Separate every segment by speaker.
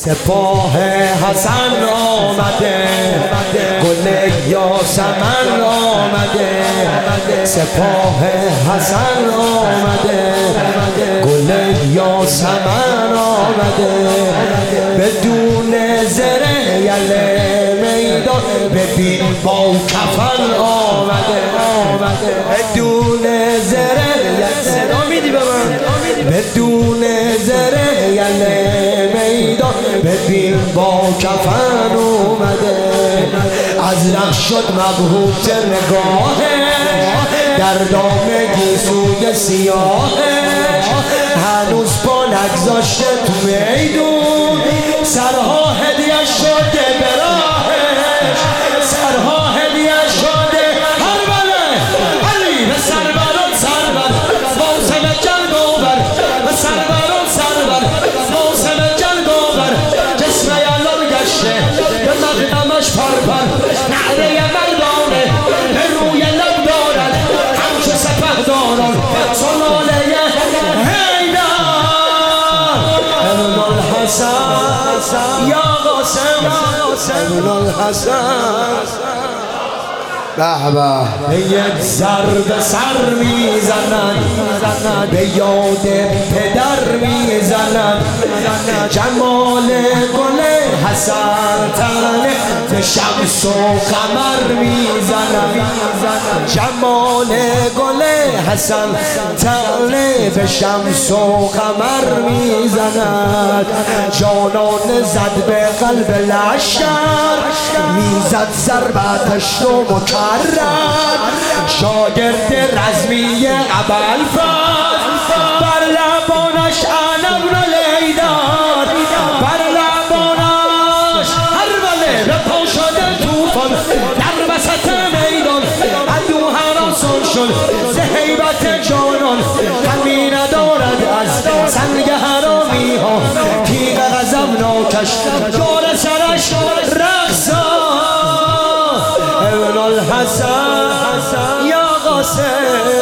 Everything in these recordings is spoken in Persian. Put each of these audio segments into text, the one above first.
Speaker 1: سپاه حسن آمده، گل یاسمن آمده، سپاه حسن آمده، گل یاسمن آمده، بدون زره یله میدان ببین با کفن آمده، بدون زره صدا میدی به من، بدون زره یله میدان ببین با کفن اومده، از نقش شد مبهوت نگاهه، در دام گیسوی سیاهه، هنوز پا نگذاشته تو میدون، سرها هدیه شده به راهش، سرها هدیه شده هر بله علی به سربران سربر موسم جلد آور، به سربران سربر موسم جلد آور، جسم یلان گشته به مقدمش پرپر، نعره مردانه به روی لب دارد همچه سپه داران سلاله حیدر ابن الحسن یا قاسم ابن الحسن. به یک ضرب سر میزند، به یاد پدر میزند، جمال گل حسن تنه به شمس و قمر میزند، جمال گل حسن تنه به شمس و قمر میزند، جانان زد به قلب لشکر، میزد ضربتش رو مکرر، شاگرد رزمی ابوالفضل بر لبانش انا ابن لیدار، بر لبانش هر بله به پا شده توفان، در وسط میدان عدو هراسان شد ز هیبت جانان، غمی ندارد از سنگ حرامی ها، تیغ غضبناکش جور سرش رقصان، ابن الحسن یا قاسم.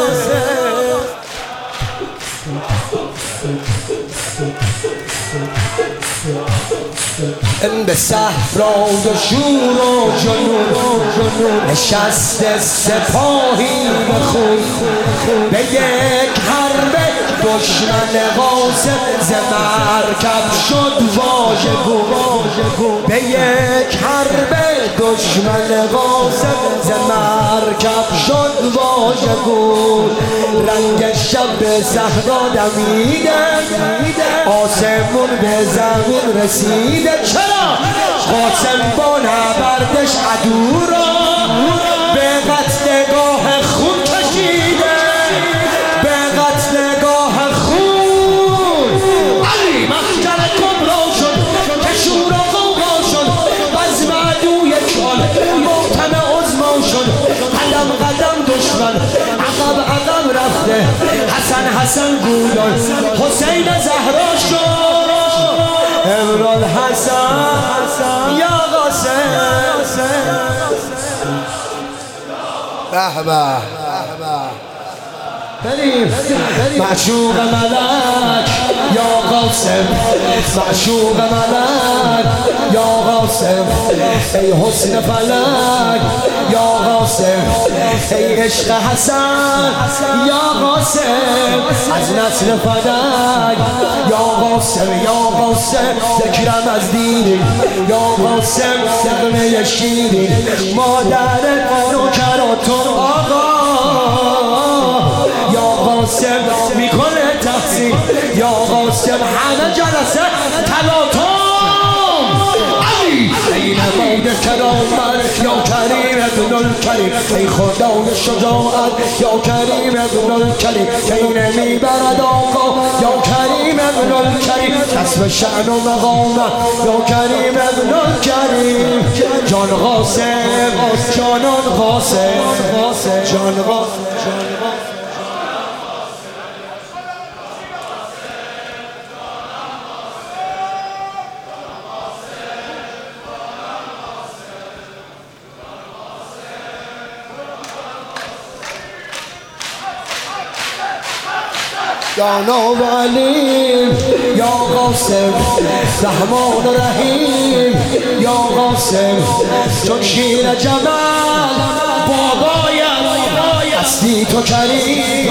Speaker 1: به صحرا و شور و جنون نشست سپاهی به خون، به یک حرب دشمن قاسم ز مرکب شد واژگون، به یک حرب دشمن قاسم ز مرکب شد واژگون، رنگ شب به صحرا دمیده، آسمون به زمین رسیده، چرا قاسم با نبردش عدو را به قتلگاه خون کشیده، به قتلگاه خون علی مخجل کبرا شد که شور و غوغا شد، بزم عدو یک آن محکم عظما شد، قدم قدم دشمن عقب رفته، حسن گویان حسین زهرا شد، ابن الحسن یا قاسم. به به بریم معشوق ملک یا قاسم، معشوق ملک یا قاسم، ای حسن فلک یا قاسم، ای عشق حسن یا قاسم، از نسل فلک یا قاسم، یا قاسم ذکرم از دینی، یا قاسم نغمه شیرین، مادر نوکراتون آقا، یا قاسم میکنه تحصیل، یا قاسم همه جلسه تلاطم، علی ای نماد کرامت یا کریم ابن الکریم، ای خدای شجاعت یا کریم ابن الکریم، که اینه میبرد آقا یا کریم ابن الکریم، کسب شأن و مقامت یا کریم ابن الکریم، جان قاسم جانان قاسم جان قاسم. یا ناب علیم یا قاسم رحمان و رحیم یا قاسم چون شیر جمل بابایم هستی تو کریم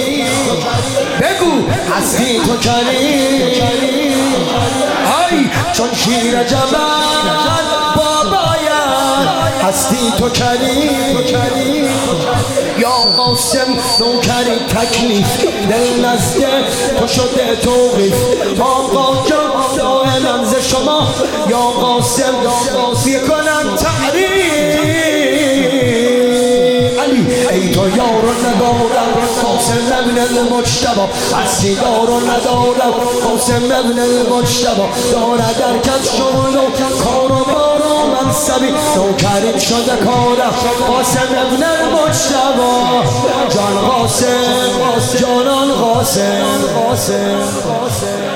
Speaker 1: بگو هستی تو کریم ای چون شیر جمل بابایم هستی تو کریم یا قاسم نوکری تکلیف دل نزده تو شده توقیف آقا جان دائما ز شما یا قاسم میکنم تعریف علی ای تو یارو ندارم قاسم ابن المجتبی هستی دارو ندارم قاسم ابن المجتبی دارد در کس شغل و کار و بار و منصبی نوکریم شده کارم قاسم ابن المجتبی جان قاسم جانان قاسم